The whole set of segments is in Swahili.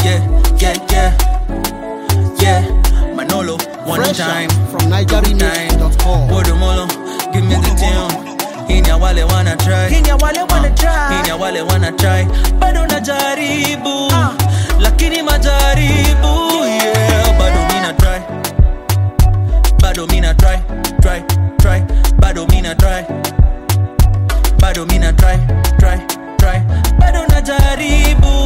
Manolo, one Fresh time from NigerRemix.com. Bodomolo, give me the tune. Hinya wale wanna try. Hinya wale wanna try. Bado najaribu, lakini majaribu, yeah. Bado mina try. Bado mina try. Bado mina try. Bado mina try. Bado najaribu.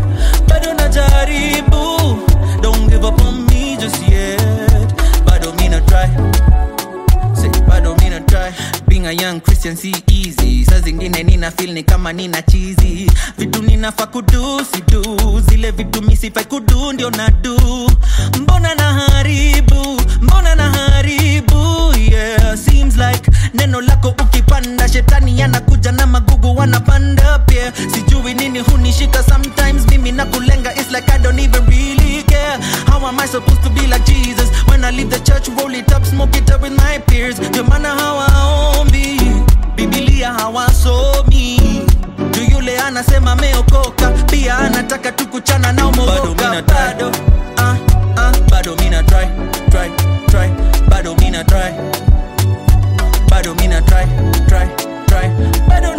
Don't give up on me just yet. Bado mina try. Say bado mina try. Being a young Christian si easy. Saa zingine nina feel ni kama nina cheesy. Vitu ninafaa kudu si do. Zile vitu misifai kudu ndio na do. Mbona naharibu, yeah. Seems like neno lako ukipanda shetani anakuja na magugu wanapanda pia. Sijui nini hunishika sometimes mimi nakulenga. It's like I don't even really care. How am I supposed to be like Jesus when I leave the church, roll it up, smoke it up with my peers? Ndio maana hawaombi Biblia hawasomi. Do yule anasema meokoka pia anataka tukuchana na umogoka. Bado mina try. Bado mina try. Bado mina try. Bado mina try. Bado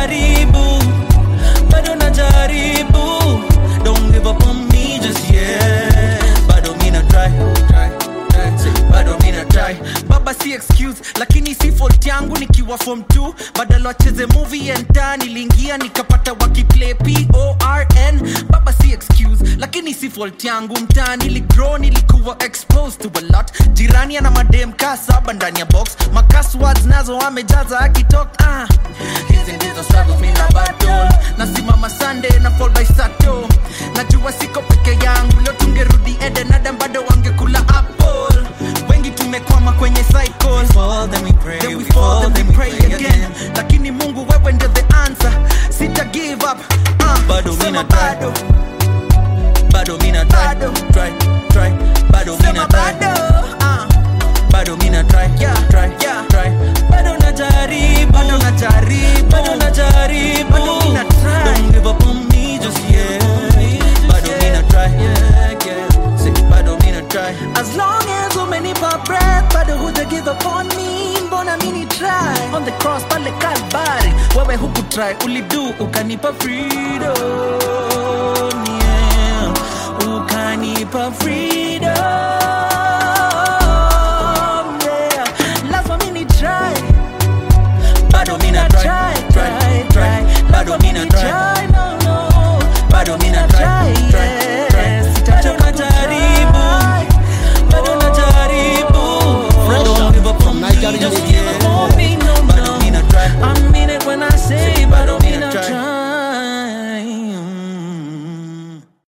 najaribu. Don't give up on me just yet. Bado mina try. Bado mina try. Baba si excuse, lakini si fault yangu nikiwa form 2. Badala wacheze movie enta niliingia nikapata wakiplay PORN. Baba si excuse, lakini si fault yangu mtaani niligrow nilikuwa exposed to a lot. Jirani ana madem kasaba ndani ya box. Makaswords nazo amejaza akitalk. Hizi ndizo struggles mimi na battle. Nasimama Sunday na fall by Sato. Najua siko peke yangu, leo tungerudi Eden Adam bado wangekula apple. Wengi tumekwama kwenye cycle. Fall then we pray, then we fall then we pray again. Lakini Mungu wewe ndio the answer. Sita give up. Bado mina try. Bado mina try. Bado mina try. Bado mina try. Bado najaribu. Don't give up on me just yet. Bado mina try. Say bado mina try. As long as umenipa breath, bado huja give up on me. Mbona mini try? On the cross pale Calvary, wewe huku try, ulidu ukanipa freedom, yeah. Ukanipa freedom.